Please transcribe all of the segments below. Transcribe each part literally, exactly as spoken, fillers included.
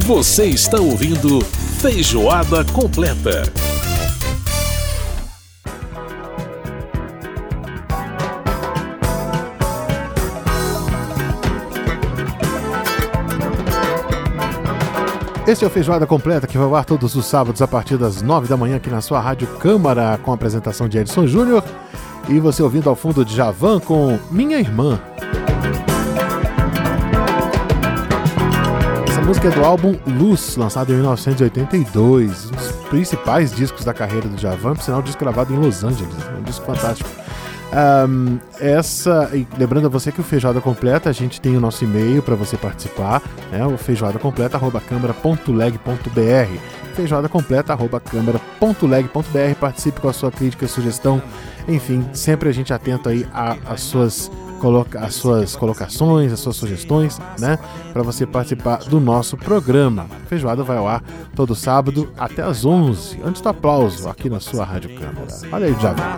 Você está ouvindo Feijoada Completa. Esse é o Feijoada Completa, que vai ao ar todos os sábados a partir das nove da manhã aqui na sua Rádio Câmara, com a apresentação de Edson Júnior. E você ouvindo ao fundo de Djavan com Minha Irmã. Essa música é do álbum Luz, lançado em mil novecentos e oitenta e dois. Um dos principais discos da carreira do Djavan, por sinal, um disco gravado em Los Angeles. Um disco fantástico. Um, essa, e lembrando a você que o Feijoada Completa, a gente tem o nosso e-mail para você participar, né, o feijoada completa arroba câmara ponto leg ponto br, feijoada completa arroba câmara ponto leg ponto br. Participe com a sua crítica, sugestão, enfim, sempre a gente atento aí às suas, coloca, as suas colocações, as suas sugestões, né, para você participar do nosso programa. A Feijoada vai ao ar todo sábado até às onze, antes do aplauso, aqui na sua Rádio Câmara. Olha aí, Djavan.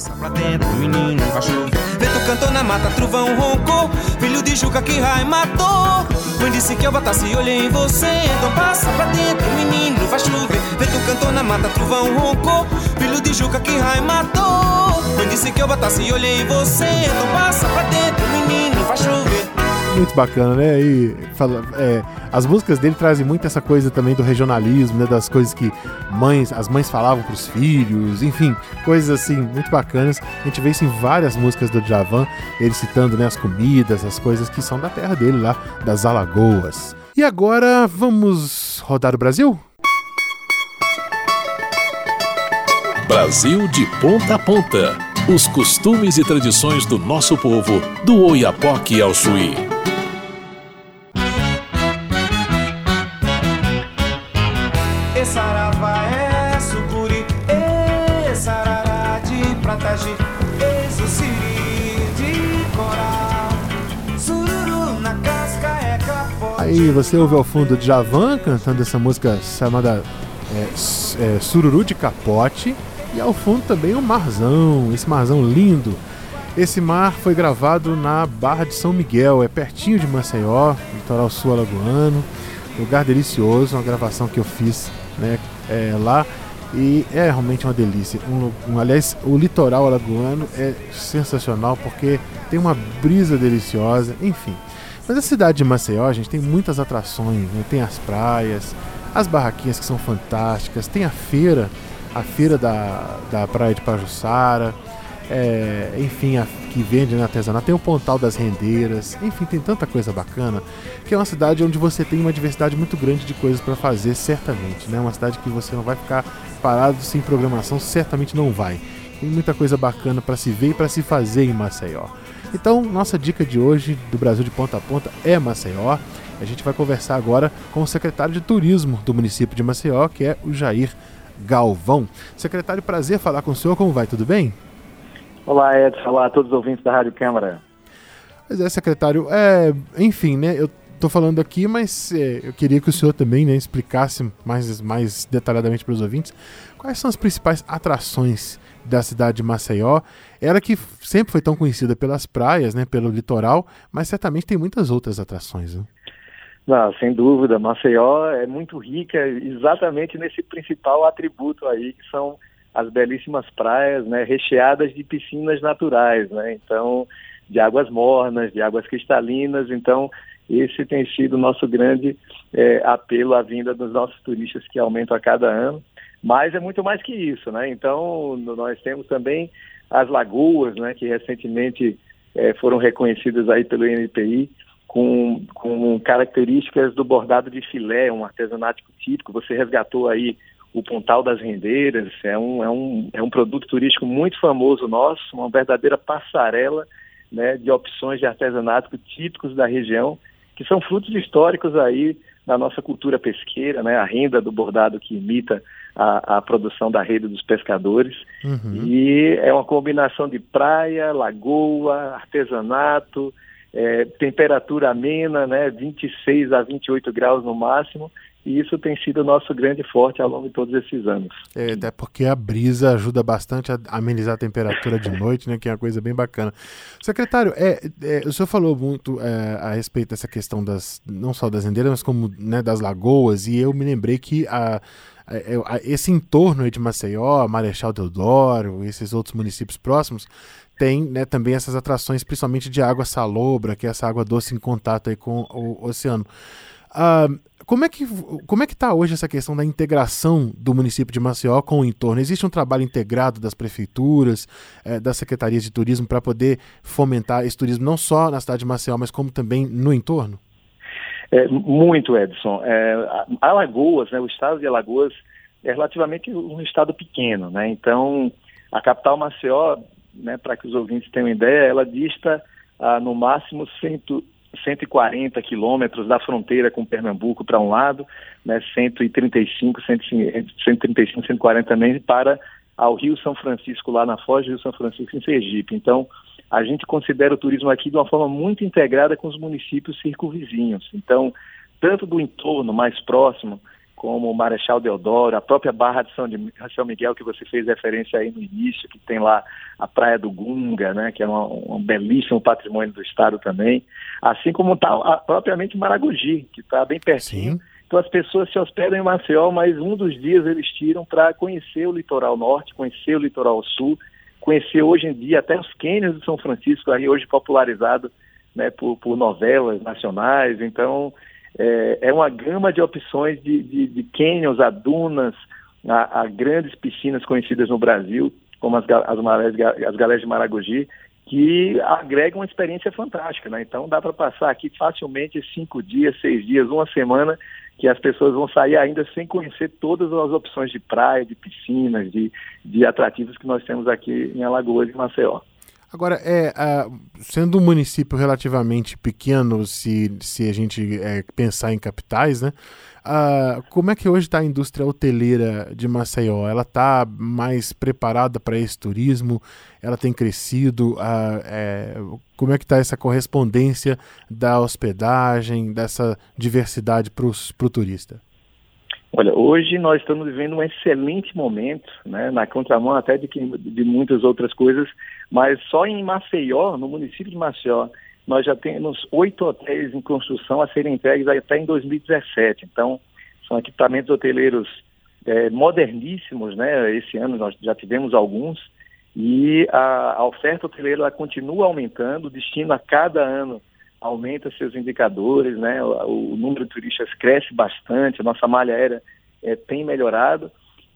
Vento cantou na mata, trovão roncou, filho de Juca que Rai matou. Mãe disse que eu botasse olho em você, então passa pra dentro, menino, vai chover. Vento cantou na mata, trovão roncou, filho de Juca que Rai matou. Mãe disse que eu botasse olho em você, então passa pra dentro, menino, vai chover. Muito bacana, né? E, fala, é, as músicas dele trazem muito essa coisa também do regionalismo, né? Das coisas que mães, as mães falavam pros filhos, enfim, coisas assim muito bacanas. A gente vê isso em várias músicas do Djavan, ele citando, né, as comidas, as coisas que são da terra dele lá, das Alagoas. E agora vamos rodar o Brasil? Brasil de ponta a ponta. Os costumes e tradições do nosso povo, do Oiapoque ao Chuí. Saravá é sucuri, e sarará de pratagi, exuciri de coral, sururu na casca é capote. Aí você ouve ao fundo o Djavan cantando essa música chamada é, é, Sururu de Capote, e ao fundo também o marzão, esse marzão lindo. Esse mar foi gravado na Barra de São Miguel, é pertinho de Maceió, litoral sul alagoano, lugar delicioso, uma gravação que eu fiz, né, é, lá, e é realmente uma delícia. Um, um, aliás, o litoral alagoano é sensacional porque tem uma brisa deliciosa, enfim. Mas a cidade de Maceió, a gente tem muitas atrações, né? Tem as praias, as barraquinhas que são fantásticas, tem a feira, a feira da, da praia de Pajuçara, é, enfim, a, que vende na artesanato, tem o Pontal das Rendeiras, enfim, tem tanta coisa bacana, que é uma cidade onde você tem uma diversidade muito grande de coisas para fazer, certamente, né? Uma cidade que você não vai ficar parado sem programação, certamente não vai. Tem muita coisa bacana para se ver e para se fazer em Maceió. Então, nossa dica de hoje do Brasil de Ponta a Ponta é Maceió. A gente vai conversar agora com o secretário de Turismo do município de Maceió, que é o Jair Galvão. Secretário, prazer falar com o senhor, como vai? Tudo bem? Olá, Edson. Olá a todos os ouvintes da Rádio Câmara. Pois é, secretário. É, enfim, né? Eu estou falando aqui, mas é, eu queria que o senhor também, né, explicasse mais, mais detalhadamente para os ouvintes quais são as principais atrações da cidade de Maceió. Ela que sempre foi tão conhecida pelas praias, né, pelo litoral, mas certamente tem muitas outras atrações, né? Não, sem dúvida. Maceió é muito rica exatamente nesse principal atributo aí, que são as belíssimas praias, né, recheadas de piscinas naturais, né, então, de águas mornas, de águas cristalinas. Então, esse tem sido o nosso grande é, apelo à vinda dos nossos turistas, que aumentam a cada ano. Mas é muito mais que isso, né? Então, nós temos também as lagoas, né, que recentemente é, foram reconhecidas aí pelo I N P I com, com características do bordado de filé, um artesanato típico. Você resgatou aí o Pontal das Rendeiras, é um, é, um, é um produto turístico muito famoso nosso, uma verdadeira passarela, né, de opções de artesanato típicos da região, que são frutos históricos aí da nossa cultura pesqueira, né, a renda do bordado que imita a, a produção da rede dos pescadores. Uhum. E é uma combinação de praia, lagoa, artesanato, é, temperatura amena, né, vinte e seis a vinte e oito graus no máximo, e isso tem sido o nosso grande forte ao longo de todos esses anos. É, até porque a brisa ajuda bastante a amenizar a temperatura de noite, né, que é uma coisa bem bacana. Secretário, é, é, o senhor falou muito é, a respeito dessa questão das, não só das rendeiras, mas como, né, das lagoas, e eu me lembrei que a, a, a, esse entorno aí de Maceió, Marechal Deodoro, esses outros municípios próximos, tem, né, também essas atrações, principalmente de água salobra, que é essa água doce em contato aí com o oceano. Ah, como é que como é que está hoje essa questão da integração do município de Maceió com o entorno? Existe um trabalho integrado das prefeituras, eh, das secretarias de turismo para poder fomentar esse turismo não só na cidade de Maceió, mas como também no entorno? É, muito, Edson. É, Alagoas, né, o estado de Alagoas é relativamente um estado pequeno, né? Então, a capital Maceió, né, para que os ouvintes tenham ideia, ela dista ah, no máximo cento e quarenta quilômetros da fronteira com Pernambuco para um lado, né, cento e trinta e cinco, cento e trinta e cinco, cento e quarenta também para ao Rio São Francisco, lá na Foz do Rio São Francisco, em Sergipe. Então, a gente considera o turismo aqui de uma forma muito integrada com os municípios circunvizinhos. Então, tanto do entorno mais próximo, como o Marechal Deodoro, a própria Barra de São, de São Miguel, que você fez referência aí no início, que tem lá a Praia do Gunga, né, que é um, um belíssimo patrimônio do estado também, assim como está propriamente Maragogi, que está bem pertinho. Sim. Então as pessoas se hospedam em Maceió, mas um dos dias eles tiram para conhecer o litoral norte, conhecer o litoral sul, conhecer hoje em dia até os cânions de São Francisco, aí hoje popularizado, né, por, por novelas nacionais. Então, É, é uma gama de opções de, de, de cânions, a dunas, a, a grandes piscinas conhecidas no Brasil, como as, as, marés, as galés de Maragogi, que agregam uma experiência fantástica, né? Então dá para passar aqui facilmente cinco dias, seis dias, uma semana, que as pessoas vão sair ainda sem conhecer todas as opções de praia, de piscinas, de, de atrativos que nós temos aqui em Alagoas e Maceió. Agora, é, uh, sendo um município relativamente pequeno, se, se a gente é, pensar em capitais, né? Uh, como é que hoje está a indústria hoteleira de Maceió? Ela está mais preparada para esse turismo? Ela tem crescido? Uh, é, como é que está essa correspondência da hospedagem, dessa diversidade para o turista? Olha, hoje nós estamos vivendo um excelente momento, né, na contramão até de, que, de muitas outras coisas, mas só em Maceió, no município de Maceió, nós já temos oito hotéis em construção a serem entregues até em dois mil e dezessete. Então, são equipamentos hoteleiros é, moderníssimos, né? Esse ano nós já tivemos alguns, e a, a oferta hoteleira ela continua aumentando, o destino a cada ano aumenta seus indicadores, né? O, o número de turistas cresce bastante, a nossa malha aérea é, tem melhorado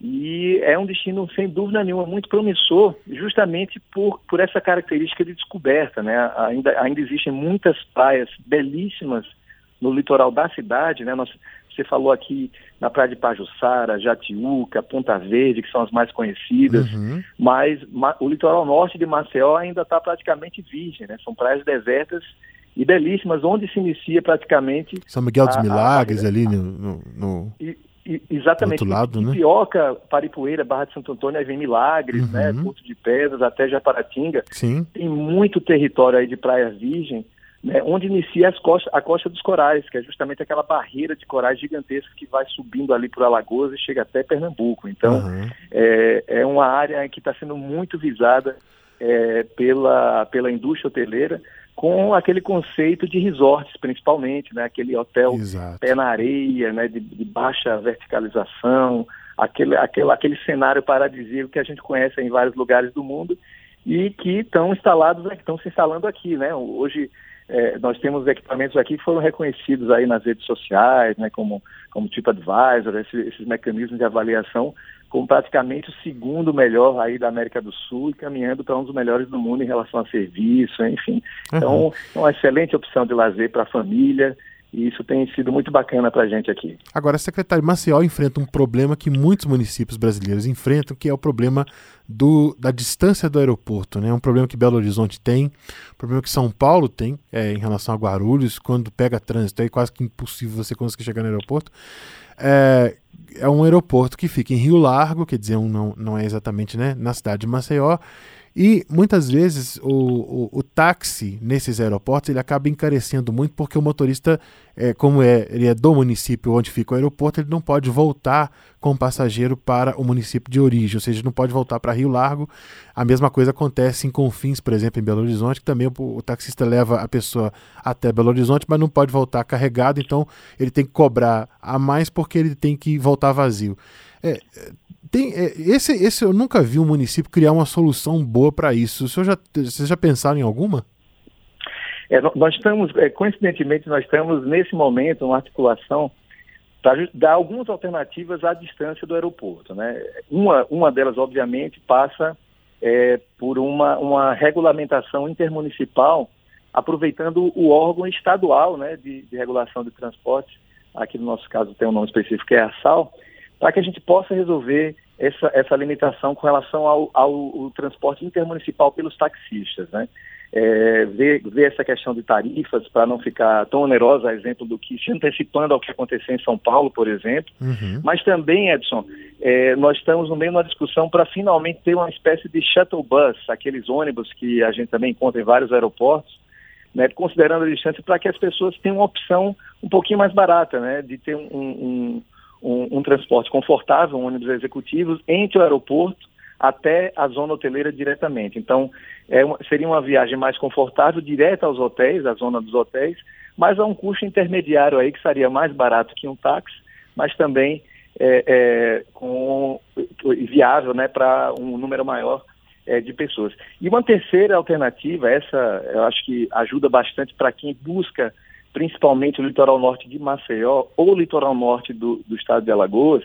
e é um destino, sem dúvida nenhuma, muito promissor, justamente por, por essa característica de descoberta, né? Ainda, ainda existem muitas praias belíssimas no litoral da cidade, né? Nós, você falou aqui na praia de Pajuçara, Jatiuca, Ponta Verde, que são as mais conhecidas, uhum. mas ma, o litoral norte de Maceió ainda está praticamente virgem, né? São praias desertas e belíssimas, onde se inicia praticamente... São Miguel dos a, Milagres a, a, ali no... no, no... E, e, exatamente. Do outro lado, né? Pioca, Paripueira, Barra de Santo Antônio, aí vem Milagres, uhum. né? Porto de Pedras, até Japaratinga. Sim. Tem muito território aí de praia virgem, né? Onde inicia as costas, a Costa dos Corais, que é justamente aquela barreira de corais gigantesca que vai subindo ali por Alagoas e chega até Pernambuco. Então, uhum. é, é uma área que está sendo muito visada é, pela, pela indústria hoteleira, com aquele conceito de resorts, principalmente, né? Aquele hotel Exato. Pé na areia, né? de, de baixa verticalização, aquele, aquele, aquele cenário paradisíaco que a gente conhece em vários lugares do mundo e que estão instalados, né? que estão se instalando aqui, né? Hoje é, nós temos equipamentos aqui que foram reconhecidos aí nas redes sociais, né? como, como TripAdvisor, esse, esses mecanismos de avaliação, como praticamente o segundo melhor aí da América do Sul e caminhando para um dos melhores do mundo em relação a serviço, enfim. Então, uhum. é uma excelente opção de lazer para a família e isso tem sido muito bacana para a gente aqui. Agora, secretário, Maceió enfrenta um problema que muitos municípios brasileiros enfrentam, que é o problema do, da distância do aeroporto, né? É um problema que Belo Horizonte tem, um problema que São Paulo tem é, em relação a Guarulhos, quando pega trânsito é quase que impossível você conseguir chegar no aeroporto. É, é um aeroporto que fica em Rio Largo, quer dizer, um, não, não é exatamente, né, na cidade de Maceió, E muitas vezes o, o, o táxi nesses aeroportos ele acaba encarecendo muito porque o motorista, é, como é, ele é do município onde fica o aeroporto, ele não pode voltar com o passageiro para o município de origem, ou seja, não pode voltar para Rio Largo. A mesma coisa acontece em Confins, por exemplo, em Belo Horizonte, que também o, o taxista leva a pessoa até Belo Horizonte, mas não pode voltar carregado, então ele tem que cobrar a mais porque ele tem que voltar vazio. É, Tem, esse, esse eu nunca vi um município criar uma solução boa para isso. O senhor já, vocês já pensaram em alguma? É, nós estamos, é, coincidentemente, nós estamos nesse momento uma articulação para dar algumas alternativas à distância do aeroporto, né? Uma, uma delas, obviamente, passa é, por uma, uma regulamentação intermunicipal, aproveitando o órgão estadual, né, de, de regulação de transportes. Aqui no nosso caso tem um nome específico, que é a ARSAL, para que a gente possa resolver essa, essa limitação com relação ao, ao, ao transporte intermunicipal pelos taxistas, né? É, ver, ver essa questão de tarifas para não ficar tão onerosa, a exemplo do que se antecipando ao que aconteceu em São Paulo, por exemplo. Uhum. Mas também, Edson, é, nós estamos no meio de uma discussão para finalmente ter uma espécie de shuttle bus, aqueles ônibus que a gente também encontra em vários aeroportos, né, considerando a distância, para que as pessoas tenham uma opção um pouquinho mais barata, né, de ter um, um Um, um transporte confortável, um ônibus executivo, entre o aeroporto até a zona hoteleira diretamente. Então, é uma, seria uma viagem mais confortável, direta aos hotéis, à zona dos hotéis, mas a um custo intermediário aí que seria mais barato que um táxi, mas também é, é, com, viável, né, para um número maior é, de pessoas. E uma terceira alternativa, essa eu acho que ajuda bastante para quem busca principalmente o litoral norte de Maceió ou o litoral norte do, do estado de Alagoas,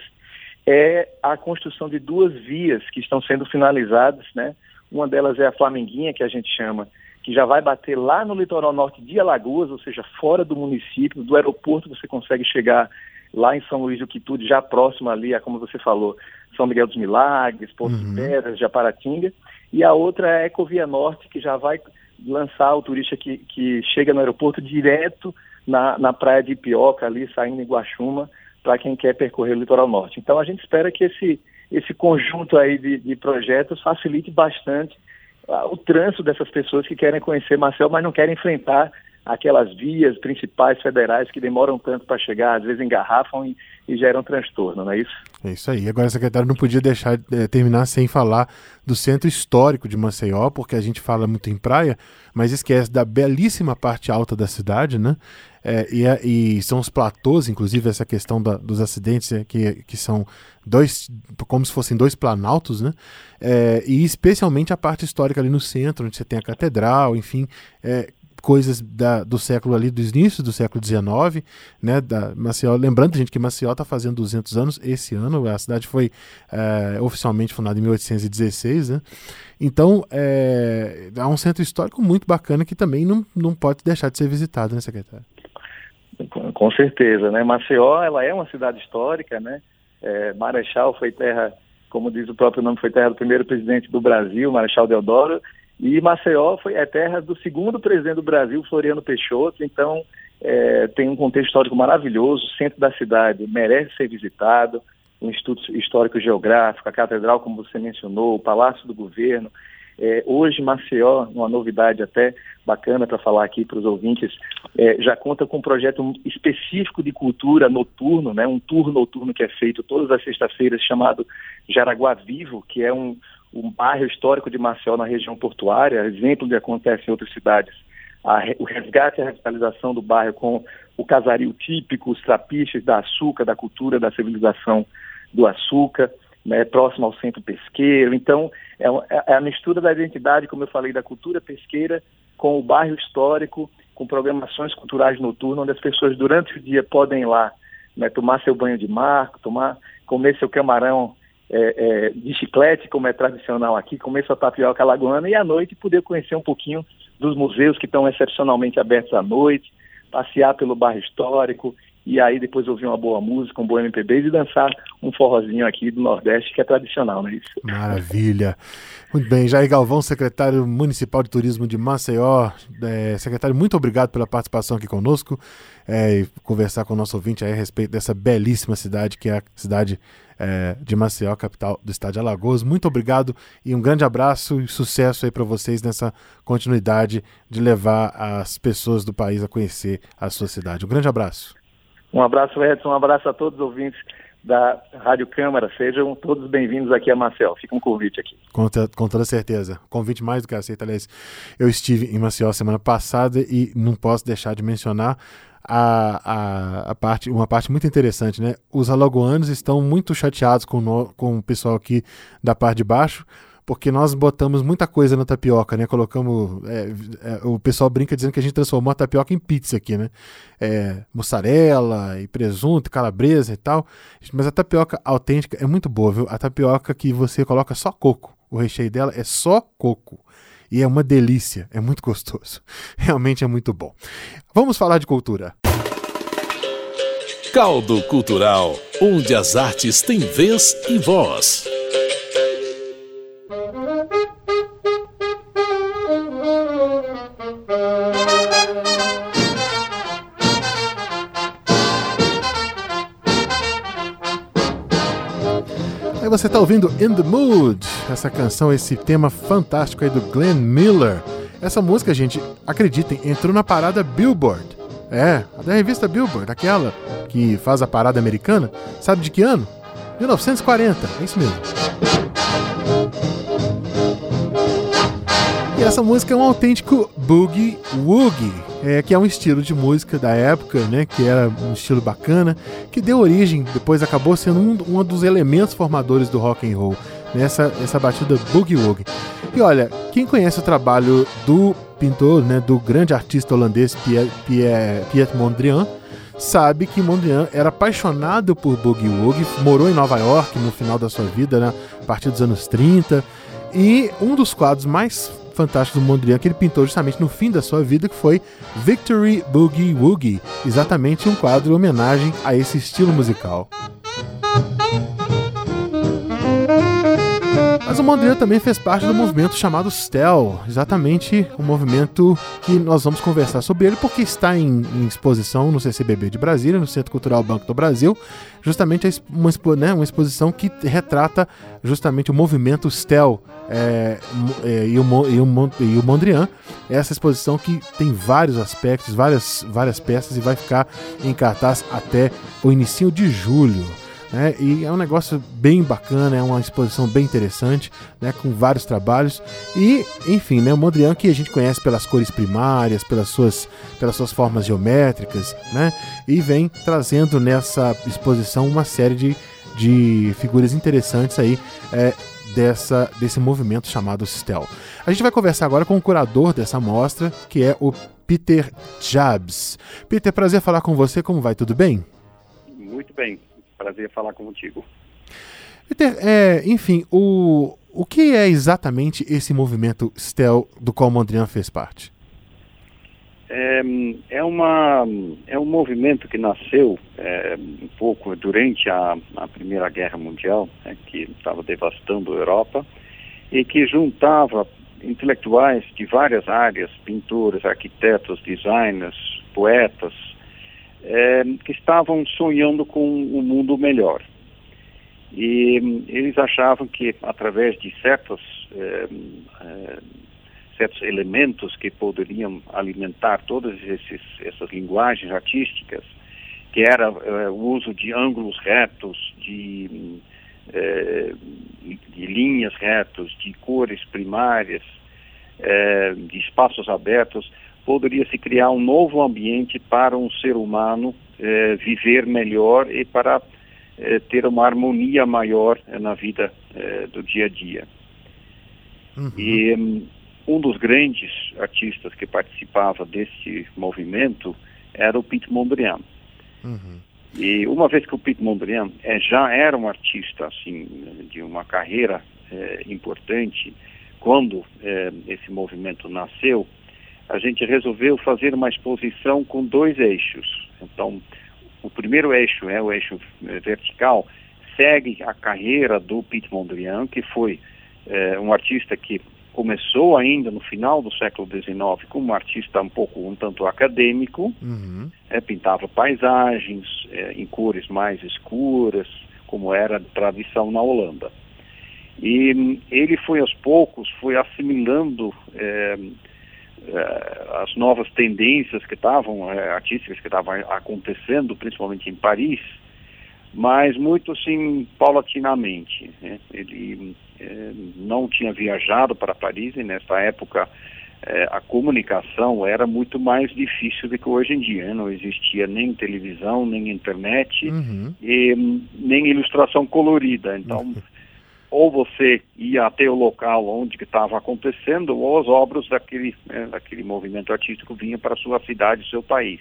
é a construção de duas vias que estão sendo finalizadas, né? Uma delas é a Flamenguinha, que a gente chama, que já vai bater lá no litoral norte de Alagoas, ou seja, fora do município, do aeroporto você consegue chegar lá em São Luís do Quitude, já próximo ali, a, como você falou, São Miguel dos Milagres, Porto uhum. de Pedras, Japaratinga, e a outra é a Ecovia Norte, que já vai lançar o turista que, que chega no aeroporto direto na, na praia de Ipioca, ali saindo em Guaxuma, para quem quer percorrer o litoral norte. Então a gente espera que esse, esse conjunto aí de, de projetos facilite bastante uh, o trânsito dessas pessoas que querem conhecer Maceió, mas não querem enfrentar aquelas vias principais federais que demoram tanto para chegar, às vezes engarrafam e, e geram transtorno, não é isso? É isso aí. Agora, secretário, não podia deixar de terminar sem falar do centro histórico de Maceió, porque a gente fala muito em praia, mas esquece da belíssima parte alta da cidade, né? É, e, e são os platôs, inclusive essa questão da, dos acidentes, é, que, que são dois, como se fossem dois planaltos, né? É, e especialmente a parte histórica ali no centro, onde você tem a catedral, enfim, é, coisas da, do século ali, dos inícios do século dezenove, né, da Maceió, lembrando, gente, que Maceió está fazendo duzentos anos esse ano, a cidade foi é, oficialmente fundada em mil oitocentos e dezesseis, né, então é, é um centro histórico muito bacana que também não, não pode deixar de ser visitado, né, secretário? Com, com certeza, né, Maceió, ela é uma cidade histórica, né, é, Marechal foi terra, como diz o próprio nome, foi terra do primeiro presidente do Brasil, Marechal Deodoro. E Maceió foi a terra do segundo presidente do Brasil, Floriano Peixoto, então é, tem um contexto histórico maravilhoso, o centro da cidade merece ser visitado, o Instituto Histórico Geográfico, a Catedral, como você mencionou, o Palácio do Governo. É, hoje Maceió, uma novidade até bacana para falar aqui para os ouvintes, é, já conta com um projeto específico de cultura noturno, né, um tour noturno que é feito todas as sextas-feiras chamado Jaraguá Vivo, que é um um bairro histórico de Maceió na região portuária, exemplo de que acontece em outras cidades, a, o resgate e a revitalização do bairro com o casario típico, os trapiches da açúcar, da cultura, da civilização do açúcar, né, próximo ao centro pesqueiro. Então, é, é a mistura da identidade, como eu falei, da cultura pesqueira com o bairro histórico, com programações culturais noturnas, onde as pessoas durante o dia podem ir lá, né, tomar seu banho de mar, tomar, comer seu camarão É, é, de chiclete, como é tradicional aqui, comer sua tapioca alagoana, e à noite poder conhecer um pouquinho dos museus que estão excepcionalmente abertos à noite, passear pelo bairro histórico, e aí depois ouvir uma boa música, um bom M P B e dançar um forrozinho aqui do Nordeste, que é tradicional, não é isso? Maravilha. Muito bem, Jair Galvão, secretário municipal de turismo de Maceió. É, secretário, muito obrigado pela participação aqui conosco, é, e conversar com o nosso ouvinte aí a respeito dessa belíssima cidade que é a cidade é, de Maceió, capital do estado de Alagoas. Muito obrigado e um grande abraço e sucesso aí para vocês nessa continuidade de levar as pessoas do país a conhecer a sua cidade. Um grande abraço. Um abraço, Edson, um abraço a todos os ouvintes da Rádio Câmara. Sejam todos bem-vindos aqui a Maceió. Fica um convite aqui. Com, com toda certeza. Convite mais do que aceito. Aliás, eu estive em Maceió semana passada e não posso deixar de mencionar a, a, a parte, uma parte muito interessante, né? Os alagoanos estão muito chateados com, no, com o pessoal aqui da parte de baixo, porque nós botamos muita coisa na tapioca, né? Colocamos... É, é, o pessoal brinca dizendo que a gente transformou a tapioca em pizza aqui, né? É, mussarela e presunto, calabresa e tal. Mas a tapioca autêntica é muito boa, viu? A tapioca que você coloca só coco. O recheio dela é só coco. E é uma delícia, é muito gostoso. Realmente é muito bom. Vamos falar de cultura. Caldo Cultural, onde as artes têm vez e voz. Aí você está ouvindo In The Mood, essa canção, esse tema fantástico aí do Glenn Miller. Essa música, gente, acreditem, entrou na parada Billboard. É, da revista Billboard, aquela que faz a parada americana. Sabe de que ano? mil novecentos e quarenta, é isso mesmo. E essa música é um autêntico boogie woogie, é, que é um estilo de música da época, né, que era um estilo bacana, que deu origem, depois acabou sendo um, um dos elementos formadores do rock and roll, né, essa, essa batida boogie woogie. E olha, quem conhece o trabalho do pintor, né, do grande artista holandês Piet, Piet, Piet Mondrian, sabe que Mondrian era apaixonado por boogie woogie, morou em Nova York no final da sua vida, né, a partir dos anos trinta, e um dos quadros mais fantásticos do Mondrian que ele pintou justamente no fim da sua vida, que foi Victory Boogie Woogie, exatamente um quadro em homenagem a esse estilo musical. Mas o Mondrian também fez parte do movimento chamado Stel, exatamente um movimento que nós vamos conversar sobre ele, porque está em, em exposição no C C B B de Brasília, no Centro Cultural Banco do Brasil, justamente uma, né, uma exposição que retrata justamente o movimento Stel é, é, e, o, e, o, e o Mondrian. Essa exposição que tem vários aspectos, várias, várias peças e vai ficar em cartaz até o início de julho. É, e é um negócio bem bacana, é uma exposição bem interessante, né, com vários trabalhos e, enfim, né, o Mondrian que a gente conhece pelas cores primárias, pelas suas, pelas suas formas geométricas, né, e vem trazendo nessa exposição uma série de, de figuras interessantes aí, é, dessa, desse movimento chamado Stel. A gente vai conversar agora com o curador dessa mostra, que é o Peter Jabs. Peter, prazer falar com você, como vai? Tudo bem? Muito bem. Prazer falar contigo. Peter, é, enfim, o, o que é exatamente esse movimento Stel do qual Mondrian fez parte? É, é, uma, é um movimento que nasceu é, um pouco durante a, a Primeira Guerra Mundial, né, que estava devastando a Europa, e que juntava intelectuais de várias áreas, pintores, arquitetos, designers, poetas, É, que estavam sonhando com um mundo melhor. E eles achavam que, através de certos, é, é, certos elementos que poderiam alimentar todas esses, essas linguagens artísticas, que era é, o uso de ângulos retos, de, é, de linhas retas, de cores primárias, é, de espaços abertos, poderia se criar um novo ambiente para um ser humano eh, viver melhor e para eh, ter uma harmonia maior eh, na vida eh, do dia a dia. Uhum. E um, um dos grandes artistas que participava desse movimento era o Piet Mondrian. Uhum. E uma vez que o Piet Mondrian eh, já era um artista assim, de uma carreira eh, importante, quando eh, esse movimento nasceu, a gente resolveu fazer uma exposição com dois eixos. Então, o primeiro eixo, é o eixo vertical, segue a carreira do Piet Mondrian, que foi é, um artista que começou ainda no final do século dezenove como um artista um pouco, um tanto acadêmico, uhum. é, pintava paisagens é, em cores mais escuras, como era a tradição na Holanda. E ele foi aos poucos, foi assimilando é, é, as novas tendências que estavam, é, artísticas que estavam acontecendo, principalmente em Paris, mas muito assim, paulatinamente, né? Ele é, não tinha viajado para Paris e nessa época é, a comunicação era muito mais difícil do que hoje em dia, né? Não existia nem televisão, nem internet, uhum. e nem ilustração colorida, então uhum. ou você ia até o local onde estava acontecendo ou as obras daquele, né, daquele movimento artístico vinham para a sua cidade, seu país.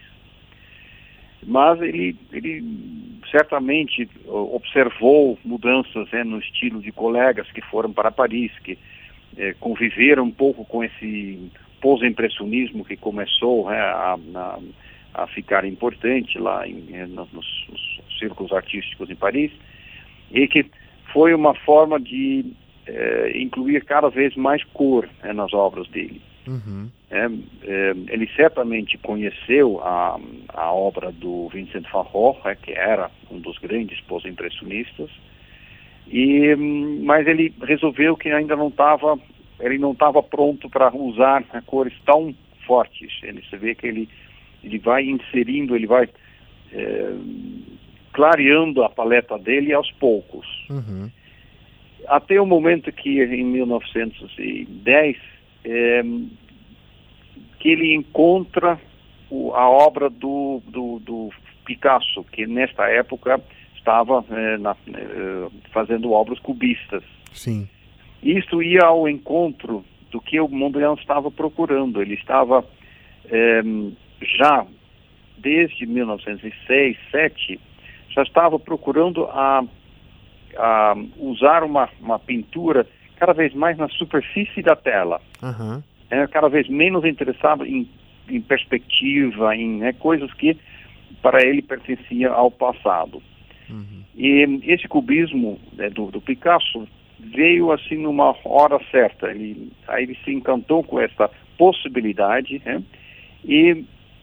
Mas ele, ele certamente observou mudanças né, no estilo de colegas que foram para Paris, que eh, conviveram um pouco com esse pós-impressionismo que começou né, a, a, a ficar importante lá em, nos, nos círculos artísticos em Paris, e que foi uma forma de eh, incluir cada vez mais cor né, nas obras dele. Uhum. É, é, ele certamente conheceu a, a obra do Vincent van Gogh, é, que era um dos grandes pós-impressionistas, e, mas ele resolveu que ainda não estava, ele não estava pronto para usar né, cores tão fortes. Ele se vê que ele, ele vai inserindo, ele vai é, clareando a paleta dele aos poucos. Uhum. Até o momento que em mil novecentos e dez É, que ele encontra o, a obra do, do, do Picasso, que nesta época estava é, na, é, fazendo obras cubistas. Sim. Isso ia ao encontro do que o Mondrian estava procurando. Ele estava é, já, desde mil novecentos e seis, mil novecentos e sete, já estava procurando a, a usar uma, uma pintura cada vez mais na superfície da tela. Uhum. É, cada vez menos interessado em, em perspectiva, em né, coisas que para ele pertenciam ao passado. Uhum. E esse cubismo né, do, do Picasso veio assim numa hora certa. Ele, aí ele se encantou com essa possibilidade né, e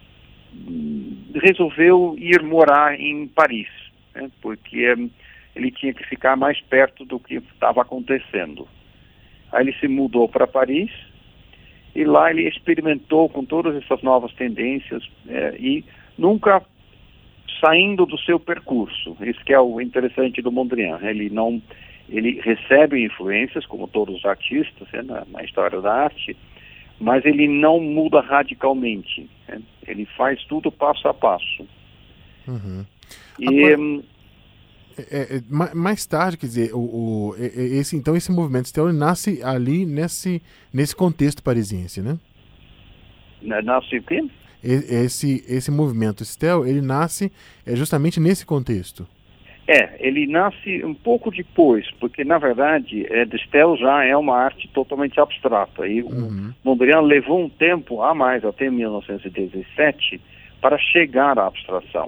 resolveu ir morar em Paris, né, porque ele tinha que ficar mais perto do que estava acontecendo. Aí ele se mudou para Paris e lá ele experimentou com todas essas novas tendências é, e nunca saindo do seu percurso. Isso que é o interessante do Mondrian. Ele não, ele recebe influências, como todos os artistas né, na, na história da arte, mas ele não muda radicalmente. Né? Ele faz tudo passo a passo. Uhum. E Agora... É, é, mais tarde, quer dizer, o, o, esse, então esse movimento Stel nasce ali nesse, nesse contexto parisiense, né? Nasce o quê? Esse, esse movimento Stel, ele nasce é, justamente nesse contexto. É, ele nasce um pouco depois, porque na verdade é, Stel já é uma arte totalmente abstrata. E uhum. o Mondrian levou um tempo a mais, até mil novecentos e dezessete, para chegar à abstração.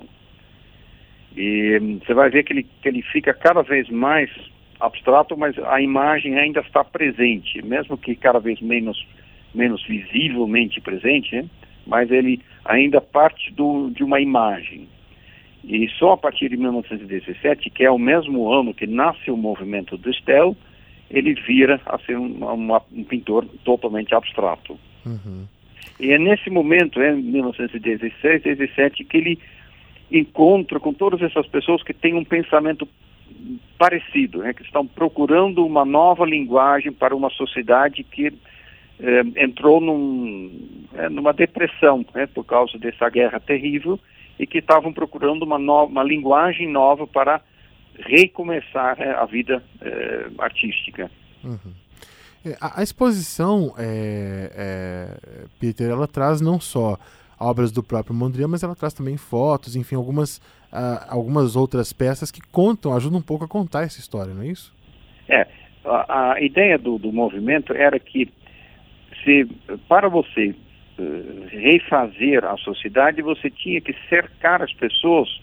E você vai ver que ele, que ele fica cada vez mais abstrato, mas a imagem ainda está presente, mesmo que cada vez menos, menos visivelmente presente, né? Mas ele ainda parte do, de uma imagem. E só a partir de mil novecentos e dezessete, que é o mesmo ano que nasce o movimento do Stel, ele vira a ser um, uma, um pintor totalmente abstrato. Uhum. E é nesse momento, em mil novecentos e dezesseis, dezessete, que ele encontra com todas essas pessoas que têm um pensamento parecido, né, que estão procurando uma nova linguagem para uma sociedade que eh, entrou num, é, numa depressão né, por causa dessa guerra terrível e que estavam procurando uma, no, uma linguagem nova para recomeçar né, a vida eh, artística. Uhum. A, a exposição, é, é, Peter, ela traz não só obras do próprio Mondrian, mas ela traz também fotos, enfim, algumas, uh, algumas outras peças que contam, ajudam um pouco a contar essa história, não é isso? É, a, a ideia do, do movimento era que se, para você uh, refazer a sociedade, você tinha que cercar as pessoas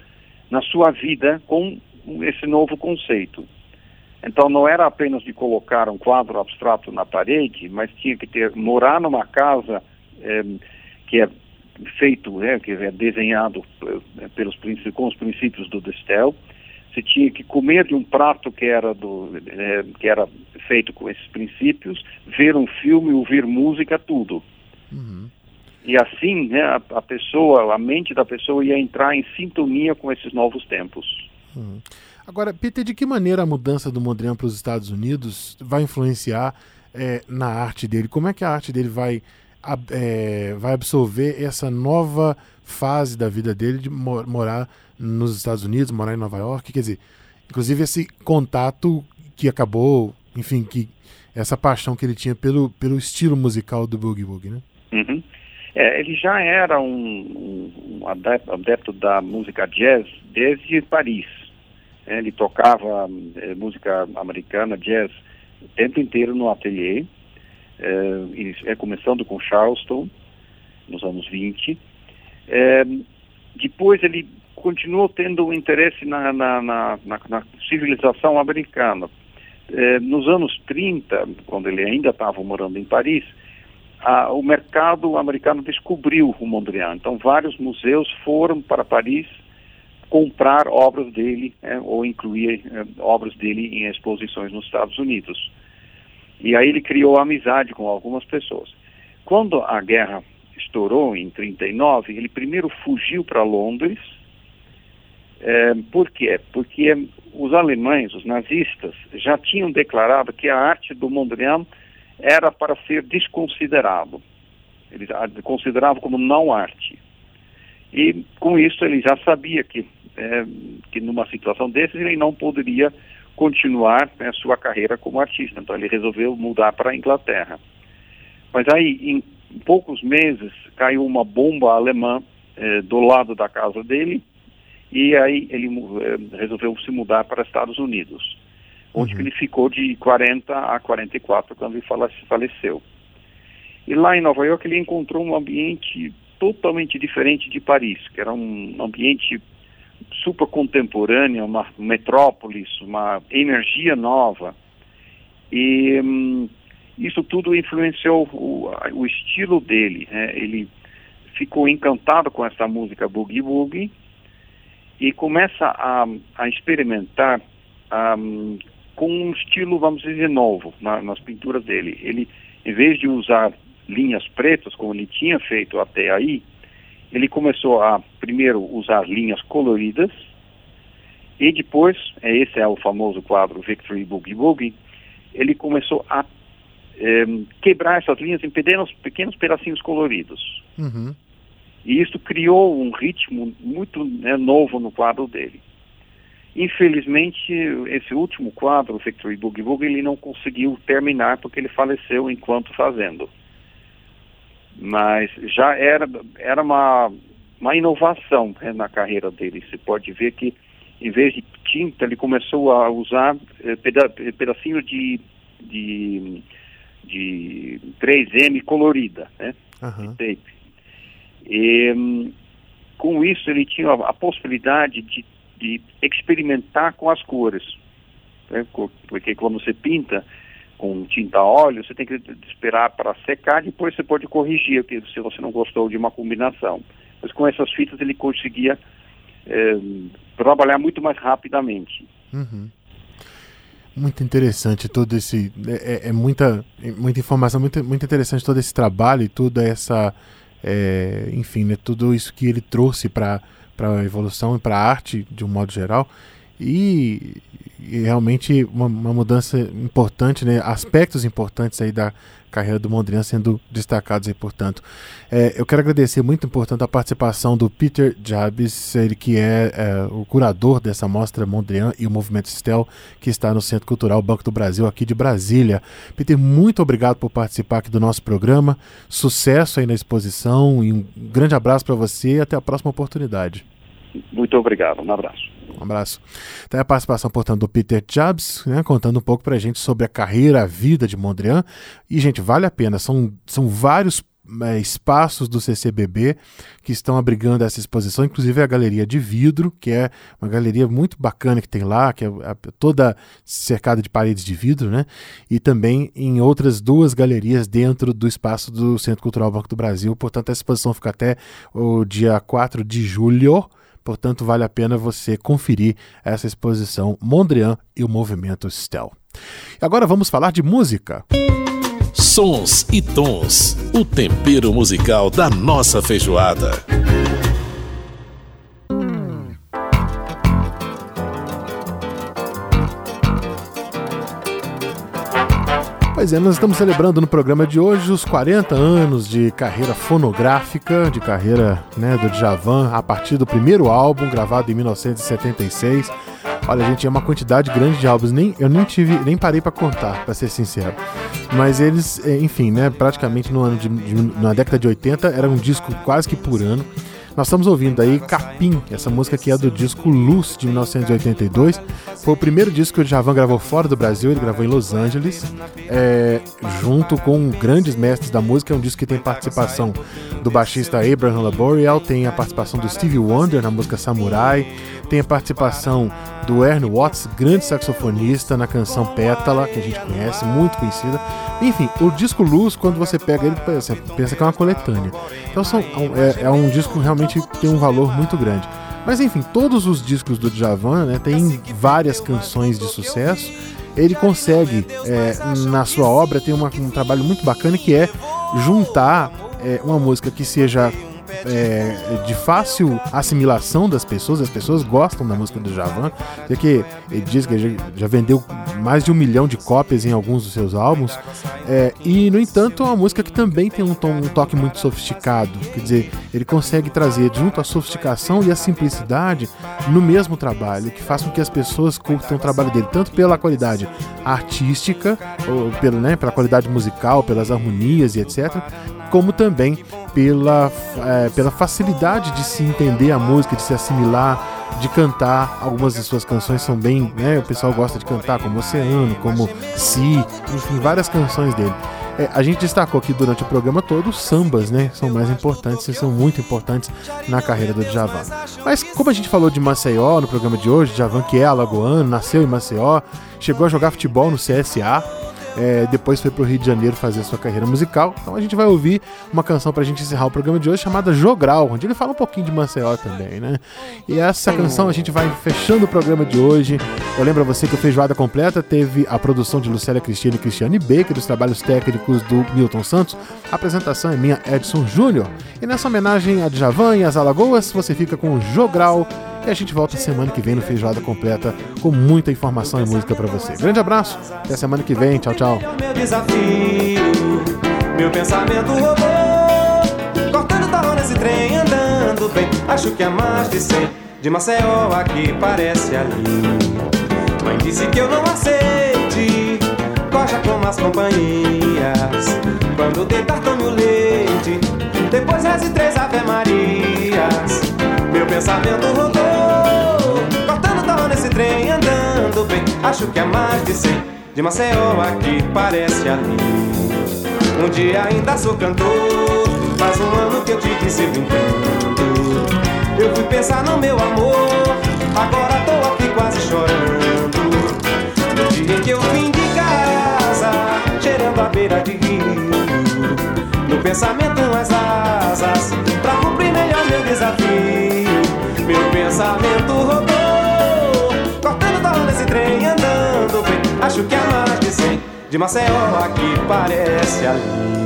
na sua vida com esse novo conceito. Então não era apenas de colocar um quadro abstrato na parede, mas tinha que ter, morar numa casa é, que é feito, é, que é desenhado é, pelos, com os princípios do Distel. Você tinha que comer de um prato que era, do, é, que era feito com esses princípios, ver um filme, ouvir música, tudo. Uhum. E assim, né, a, a pessoa, a mente da pessoa ia entrar em sintonia com esses novos tempos. Uhum. Agora, Peter, de que maneira a mudança do Mondrian para os Estados Unidos vai influenciar é, na arte dele? Como é que a arte dele vai, é, vai absorver essa nova fase da vida dele de mor- morar nos Estados Unidos, morar em Nova York? Quer dizer, inclusive esse contato que acabou, enfim, que essa paixão que ele tinha pelo, pelo estilo musical do Boogie Woogie, né? Uhum. É, ele já era um, um, um adepto, adepto da música jazz desde Paris. É, ele tocava é, música americana, jazz, o tempo inteiro no ateliê, é, é, começando com Charleston, nos anos vinte. É, depois ele continuou tendo um interesse na, na, na, na, na civilização americana. É, nos anos trinta, quando ele ainda estava morando em Paris, a, o mercado americano descobriu o Mondrian. Então vários museus foram para Paris comprar obras dele, é, ou incluir é, obras dele em exposições nos Estados Unidos. E aí ele criou amizade com algumas pessoas. Quando a guerra estourou em trinta e nove, ele primeiro fugiu para Londres. É, por quê? Porque os alemães, os nazistas, já tinham declarado que a arte do Mondrian era para ser desconsiderado. Eles a consideravam como não arte. E com isso ele já sabia que, é, que numa situação dessas ele não poderia continuar, né, sua carreira como artista. Então ele resolveu mudar para a Inglaterra. Mas aí, em poucos meses, caiu uma bomba alemã eh, do lado da casa dele, e aí ele eh, resolveu se mudar para os Estados Unidos, onde uhum. ele ficou de quarenta a quarenta e quatro, quando ele faleceu. E lá em Nova York ele encontrou um ambiente totalmente diferente de Paris, que era um ambiente super contemporâneo, uma metrópolis, uma energia nova. E hum, isso tudo influenciou o, o estilo dele, né? Ele ficou encantado com essa música Boogie Woogie e começa a, a experimentar um, com um estilo, vamos dizer, novo na, nas pinturas dele. Ele, em vez de usar linhas pretas, como ele tinha feito até aí, ele começou a, primeiro, usar linhas coloridas, e depois, esse é o famoso quadro Victory Boogie Woogie, ele começou a eh, quebrar essas linhas em pequenos, pequenos pedacinhos coloridos. Uhum. E isso criou um ritmo muito, né, novo no quadro dele. Infelizmente, esse último quadro, Victory Boogie Woogie, ele não conseguiu terminar porque ele faleceu enquanto fazendo. Mas já era, era uma, uma inovação, né, na carreira dele. Você pode ver que, em vez de tinta, ele começou a usar eh, peda pedacinhos de, de, de três M colorida, né, uhum. de tape. E, hum, com isso, ele tinha a, a possibilidade de, de experimentar com as cores, né, porque quando você pinta com tinta a óleo, você tem que esperar para secar, depois você pode corrigir se você não gostou de uma combinação. Mas com essas fitas ele conseguia é, trabalhar muito mais rapidamente. Uhum. Muito interessante todo esse... É, é muita, muita informação, muito, muito interessante todo esse trabalho e toda essa... É, enfim, né, tudo isso que ele trouxe para a evolução e para a arte de um modo geral. E, e realmente uma, uma mudança importante, né? Aspectos importantes aí da carreira do Mondrian sendo destacados aí, portanto. É, eu quero agradecer muito, importante, a participação do Peter Jabs, ele que é, é o curador dessa mostra Mondrian e o Movimento Stel, que está no Centro Cultural Banco do Brasil, aqui de Brasília. Peter, muito obrigado por participar aqui do nosso programa, sucesso aí na exposição e um grande abraço para você e até a próxima oportunidade. Muito obrigado, um abraço. Um abraço. Tem a participação, portanto, do Peter Jabs, né, contando um pouco pra gente sobre a carreira, a vida de Mondrian. E, gente, vale a pena. São, são vários é, espaços do C C B B que estão abrigando essa exposição, inclusive a Galeria de Vidro, que é uma galeria muito bacana que tem lá, que é toda cercada de paredes de vidro, né? E também em outras duas galerias dentro do espaço do Centro Cultural Banco do Brasil. Portanto, essa exposição fica até o dia quatro de julho. Portanto, vale a pena você conferir essa exposição Mondrian e o Movimento Stel. Agora vamos falar de música. Sons e tons, o tempero musical da nossa feijoada. Pois é, nós estamos celebrando no programa de hoje os quarenta anos de carreira fonográfica, de carreira, né, do Djavan, a partir do primeiro álbum, gravado em mil novecentos e setenta e seis. Olha, gente, é uma quantidade grande de álbuns, nem, eu nem tive, nem parei para contar, para ser sincero. Mas eles, enfim, né, praticamente no ano de, de, na década de oitenta, era um disco quase que por ano. Nós estamos ouvindo aí Capim, essa música que é do disco Luz, de mil novecentos e oitenta e dois. Foi o primeiro disco que o Djavan gravou fora do Brasil, ele gravou em Los Angeles, é, junto com grandes mestres da música. É um disco que tem participação do baixista Abraham Laboriel, tem a participação do Stevie Wonder na música Samurai, tem a participação do Ernie Watts, grande saxofonista, na canção Pétala, que a gente conhece, muito conhecida. Enfim, o disco Luz, quando você pega ele, você pensa que é uma coletânea. Então são, é, é um disco que realmente tem um valor muito grande. Mas enfim, todos os discos do Djavan, né, tem várias canções de sucesso. Ele consegue, é, na sua obra, ter uma, um trabalho muito bacana, que é juntar é, uma música que seja É, de fácil assimilação das pessoas. As pessoas gostam da música do Djavan, que ele diz que já, já vendeu mais de um milhão de cópias em alguns dos seus álbuns, é, e no entanto é uma música que também tem um, tom, um toque muito sofisticado. Quer dizer, ele consegue trazer junto a sofisticação e a simplicidade no mesmo trabalho, que faz com que as pessoas curtam o trabalho dele, tanto pela qualidade artística, ou pelo, né, pela qualidade musical, pelas harmonias e etcétera, como também pela, é, pela facilidade de se entender a música, de se assimilar, de cantar. Algumas de suas canções são bem, né, o pessoal gosta de cantar, como Oceano, como Si, enfim, várias canções dele. É, a gente destacou aqui durante o programa todo os sambas, né? São mais importantes e são muito importantes na carreira do Djavan. Mas como a gente falou de Maceió no programa de hoje, Djavan, que é alagoano, nasceu em Maceió, chegou a jogar futebol no C S A, é, depois foi pro Rio de Janeiro fazer sua carreira musical. Então a gente vai ouvir uma canção pra gente encerrar o programa de hoje, chamada Jogral, onde ele fala um pouquinho de Maceió também, né? E essa canção a gente vai fechando o programa de hoje. Eu lembro a você que o Feijoada Completa teve a produção de Lucélia Cristina e Cristiane Baker, os trabalhos técnicos do Milton Santos. A apresentação é minha, Edson Júnior. E nessa homenagem a Djavan e as Alagoas, você fica com o Jogral. E a gente volta semana que vem no Feijoada Completa com muita informação e música pra você. Grande abraço, até semana que vem, tchau, tchau. Meu desafio, meu pensamento rodou, cortando tarro nesse trem, andando bem. Acho que é mais de cem, de Maceió aqui parece ali. Mãe disse que eu não aceite, coja como as companhias. Quando deitar tome o leite, depois reze três Ave Marias. Meu pensamento rodou, cortando tarro nesse trem, andando bem. Acho que é mais de cem, de Maceió aqui parece ali. Um dia ainda sou cantor, faz um ano que eu te disse brincando. Eu fui pensar no meu amor, agora tô aqui quase chorando. No dia em que eu vim de casa, cheirando a beira de rio, no pensamento as asas, pra cumprir melhor meu desafio. Meu pensamento rodou, cortando tarro nesse trem, andando bem. Acho que é mais de cem, de Maceió aqui parece ali.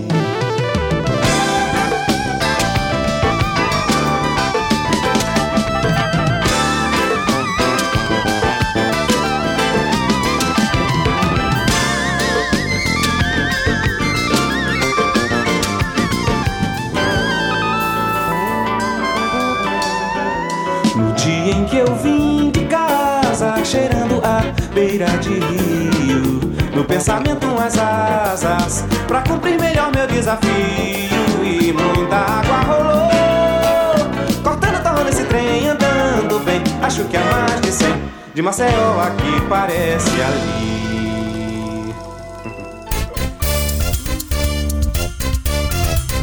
No dia em que eu vim de casa, cheirando a beira de rio, no pensamento umas asas, pra cumprir melhor meu desafio. E muita água rolou, cortando tarro nesse trem, andando bem. Acho que é mais de cem, de Maceió aqui parece ali.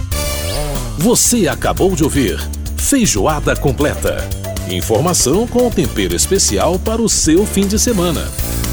Você acabou de ouvir Feijoada Completa. Informação com tempero especial para o seu fim de semana.